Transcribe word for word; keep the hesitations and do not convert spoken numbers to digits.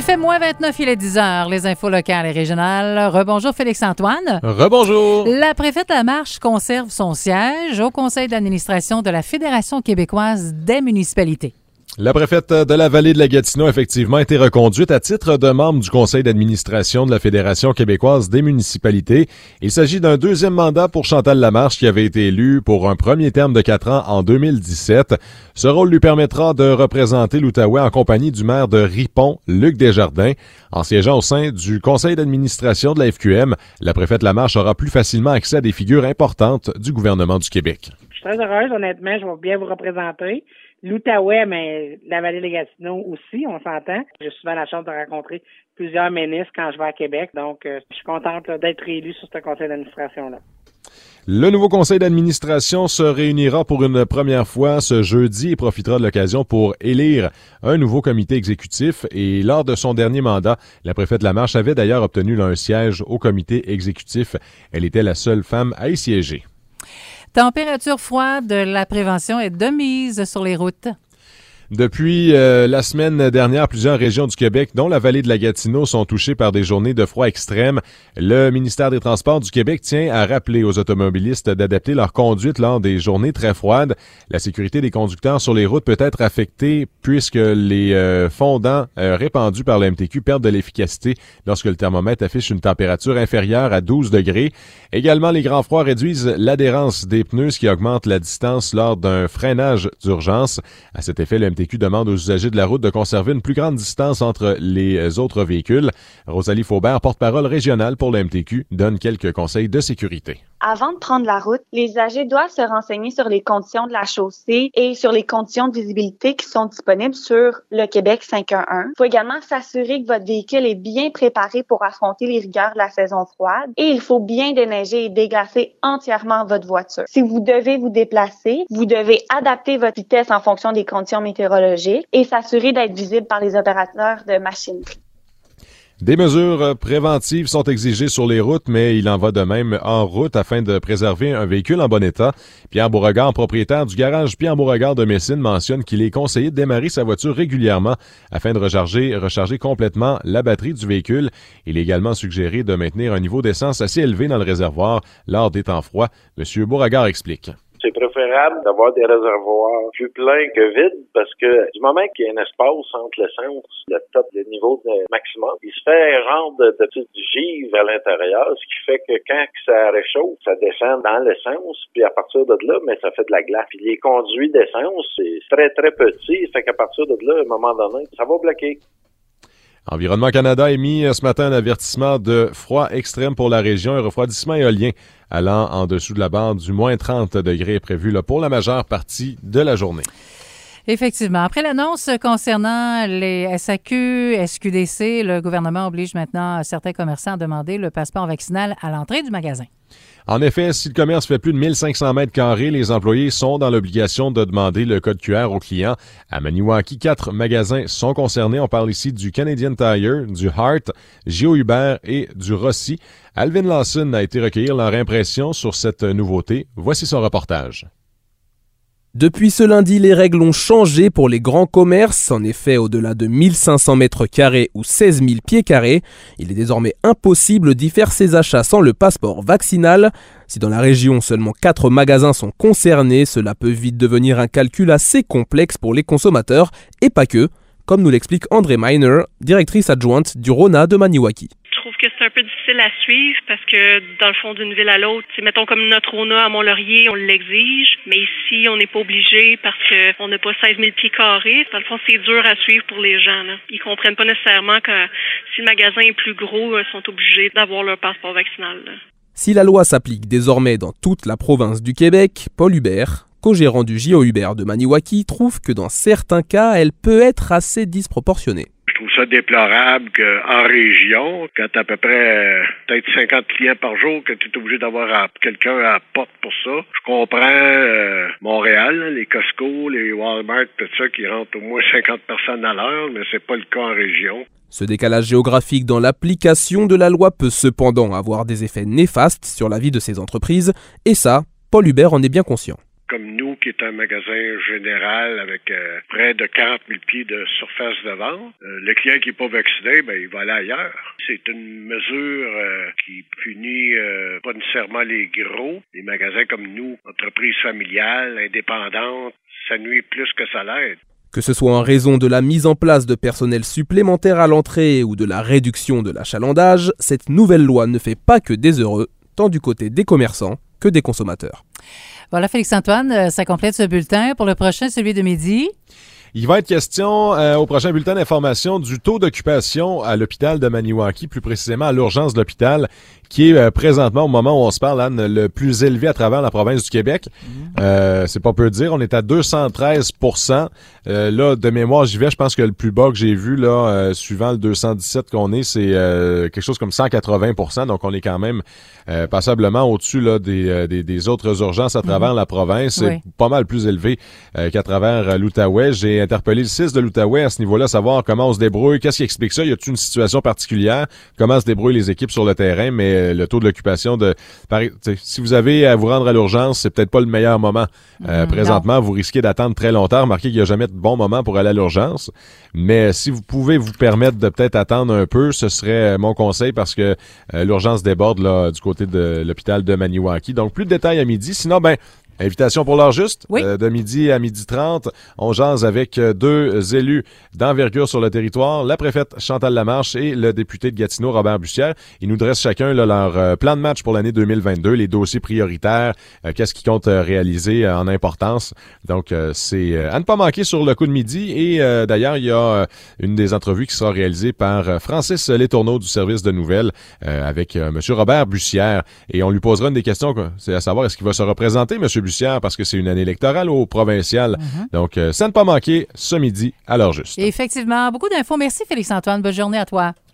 fait moins vingt-neuf, il est dix heures. Les infos locales et régionales. Rebonjour Félix-Antoine. Rebonjour. La préfète Lamarche conserve son siège au conseil d'administration de la Fédération québécoise des municipalités. La préfète de la Vallée de la Gatineau a effectivement été reconduite à titre de membre du conseil d'administration de la Fédération québécoise des municipalités. Il s'agit d'un deuxième mandat pour Chantal Lamarche qui avait été élue pour un premier terme de quatre ans en deux mille dix-sept. Ce rôle lui permettra de représenter l'Outaouais en compagnie du maire de Ripon, Luc Desjardins. En siégeant au sein du conseil d'administration de la F Q M, la préfète Lamarche aura plus facilement accès à des figures importantes du gouvernement du Québec. Je suis très heureuse, honnêtement, je vais bien vous représenter. L'Outaouais, mais la Vallée de Gatineau aussi, on s'entend. J'ai souvent la chance de rencontrer plusieurs ministres quand je vais à Québec, donc euh, je suis contente là, d'être élue sur ce conseil d'administration-là. Le nouveau conseil d'administration se réunira pour une première fois ce jeudi et profitera de l'occasion pour élire un nouveau comité exécutif. Et lors de son dernier mandat, la préfète Lamarche avait d'ailleurs obtenu un siège au comité exécutif. Elle était la seule femme à y siéger. Température froide, la prévention est de mise sur les routes. Depuis euh, la semaine dernière, plusieurs régions du Québec, dont la vallée de la Gatineau, sont touchées par des journées de froid extrême. Le ministère des Transports du Québec tient à rappeler aux automobilistes d'adapter leur conduite lors des journées très froides. La sécurité des conducteurs sur les routes peut être affectée puisque les euh, fondants euh, répandus par le M T Q perdent de l'efficacité lorsque le thermomètre affiche une température inférieure à douze degrés. Également, les grands froids réduisent l'adhérence des pneus, ce qui augmente la distance lors d'un freinage d'urgence. À cet effet, le M T Q demande aux usagers de la route de conserver une plus grande distance entre les autres véhicules. Rosalie Faubert, porte-parole régionale pour le M T Q, donne quelques conseils de sécurité. Avant de prendre la route, les usagers doivent se renseigner sur les conditions de la chaussée et sur les conditions de visibilité qui sont disponibles sur le Québec cinq un un. Il faut également s'assurer que votre véhicule est bien préparé pour affronter les rigueurs de la saison froide et il faut bien déneiger et déglacer entièrement votre voiture. Si vous devez vous déplacer, vous devez adapter votre vitesse en fonction des conditions météorologiques et s'assurer d'être visible par les opérateurs de machinerie. Des mesures préventives sont exigées sur les routes, mais il en va de même en route afin de préserver un véhicule en bon état. Pierre Beauregard, propriétaire du garage Pierre Beauregard de Messine, mentionne qu'il est conseillé de démarrer sa voiture régulièrement afin de recharger, recharger complètement la batterie du véhicule. Il est également suggéré de maintenir un niveau d'essence assez élevé dans le réservoir lors des temps froids. Monsieur Beauregard explique. C'est préférable d'avoir des réservoirs plus pleins que vides parce que du moment qu'il y a un espace entre l'essence, le top, le niveau de maximum, il se fait genre de, de petite givre à l'intérieur, ce qui fait que quand ça réchauffe, ça descend dans l'essence, puis à partir de là, mais ça fait de la glace. Puis les conduits d'essence, c'est très très petit, fait qu'à partir de là, à un moment donné, ça va bloquer. Environnement Canada a émis ce matin un avertissement de froid extrême pour la région, un refroidissement éolien allant en dessous de la barre du moins trente degrés est prévu là, pour la majeure partie de la journée. Effectivement. Après l'annonce concernant les S A Q, S Q D C, le gouvernement oblige maintenant certains commerçants à demander le passeport vaccinal à l'entrée du magasin. En effet, si le commerce fait plus de mille cinq cents mètres carrés, les employés sont dans l'obligation de demander le code Q R aux clients. À Maniwaki, quatre magasins sont concernés. On parle ici du Canadian Tire, du Hart, Gio Hubert et du Rossi. Alvin Lawson a été recueillir leur impression sur cette nouveauté. Voici son reportage. Depuis ce lundi, les règles ont changé pour les grands commerces. En effet, au-delà de mille cinq cents mètres carrés ou seize mille pieds carrés, il est désormais impossible d'y faire ses achats sans le passeport vaccinal. Si dans la région, seulement quatre magasins sont concernés, cela peut vite devenir un calcul assez complexe pour les consommateurs, et pas que, comme nous l'explique André Miner, directrice adjointe du Rona de Maniwaki. Je trouve que c'est un peu difficile à suivre parce que dans le fond d'une ville à l'autre, mettons comme notre Rona à Mont-Laurier, on l'exige, mais ici on n'est pas obligé parce qu'on n'a pas seize mille pieds carrés. Dans le fond, c'est dur à suivre pour les gens. Là. Ils comprennent pas nécessairement que si le magasin est plus gros, ils sont obligés d'avoir leur passeport vaccinal. Là. Si la loi s'applique désormais dans toute la province du Québec, Paul Hubert, co-gérant du Gio Hubert de Maniwaki, trouve que dans certains cas, elle peut être assez disproportionnée. Je trouve ça déplorable qu'en région, quand t'as à peu près euh, peut-être cinquante clients par jour, que tu es obligé d'avoir à, quelqu'un à la porte pour ça. Je comprends euh, Montréal, là, les Costco, les Walmart, tout ça, qui rentrent au moins cinquante personnes à l'heure, mais c'est pas le cas en région. Ce décalage géographique dans l'application de la loi peut cependant avoir des effets néfastes sur la vie de ces entreprises, et ça, Paul Hubert en est bien conscient. comme nous, qui est un magasin général avec euh, près de quarante mille pieds de surface de vente, euh, le client qui n'est pas vacciné, ben il va aller ailleurs. C'est une mesure euh, qui punit euh, pas nécessairement les gros. Les magasins comme nous, entreprises familiales, indépendantes, ça nuit plus que ça l'aide. Que ce soit en raison de la mise en place de personnel supplémentaire à l'entrée ou de la réduction de l'achalandage, cette nouvelle loi ne fait pas que des heureux, tant du côté des commerçants que des consommateurs. Voilà, Félix-Antoine, ça complète ce bulletin. Pour le prochain, celui de midi. Il va être question euh, au prochain bulletin d'information du taux d'occupation à l'hôpital de Maniwaki, plus précisément à l'urgence de l'hôpital, qui est euh, présentement, au moment où on se parle, Anne, le plus élevé à travers la province du Québec. Mmh. Euh, c'est pas peu dire, on est à deux cent treize pour cent. Euh, là, de mémoire, j'y vais, je pense que le plus bas que j'ai vu, là, euh, suivant le deux cent dix-sept qu'on est, c'est euh, quelque chose comme cent quatre-vingts pour cent. Donc, on est quand même euh, passablement au-dessus là des, euh, des, des autres urgences à travers mmh. la province. Oui. C'est pas mal plus élevé euh, qu'à travers euh, l'Outaouais. J'ai interpellé le C I S de l'Outaouais à ce niveau-là, savoir comment on se débrouille, qu'est-ce qui explique ça, y a-t-il une situation particulière, comment se débrouillent les équipes sur le terrain, mais le taux de l'occupation de... Si vous avez à vous rendre à l'urgence, c'est peut-être pas le meilleur moment. Euh, mmh, présentement, non. Vous risquez d'attendre très longtemps. Remarquez qu'il n'y a jamais de bon moment pour aller à l'urgence. Mais si vous pouvez vous permettre de peut-être attendre un peu, ce serait mon conseil parce que euh, l'urgence déborde là du côté de l'hôpital de Maniwaki. Donc, plus de détails à midi. Sinon, ben... Invitation pour l'heure juste, oui. euh, de midi à midi trente. On jase avec euh, deux élus d'envergure sur le territoire, la préfète Chantal Lamarche et le député de Gatineau, Robert Bussière. Ils nous dressent chacun là, leur euh, plan de match pour l'année deux mille vingt-deux, les dossiers prioritaires, euh, qu'est-ce qu'ils comptent euh, réaliser euh, en importance. Donc, euh, c'est euh, à ne pas manquer sur le coup de midi. Et euh, d'ailleurs, il y a euh, une des entrevues qui sera réalisée par euh, Francis Letourneau du service de nouvelles euh, avec euh, M. Robert Bussière. Et on lui posera une des questions, quoi. C'est à savoir, est-ce qu'il va se représenter, M. Bussière, parce que c'est une année électorale au provincial. Mm-hmm. Donc, euh, ça ne pas manquer ce midi à l'heure juste. Et effectivement, beaucoup d'infos. Merci Félix-Antoine. Bonne journée à toi.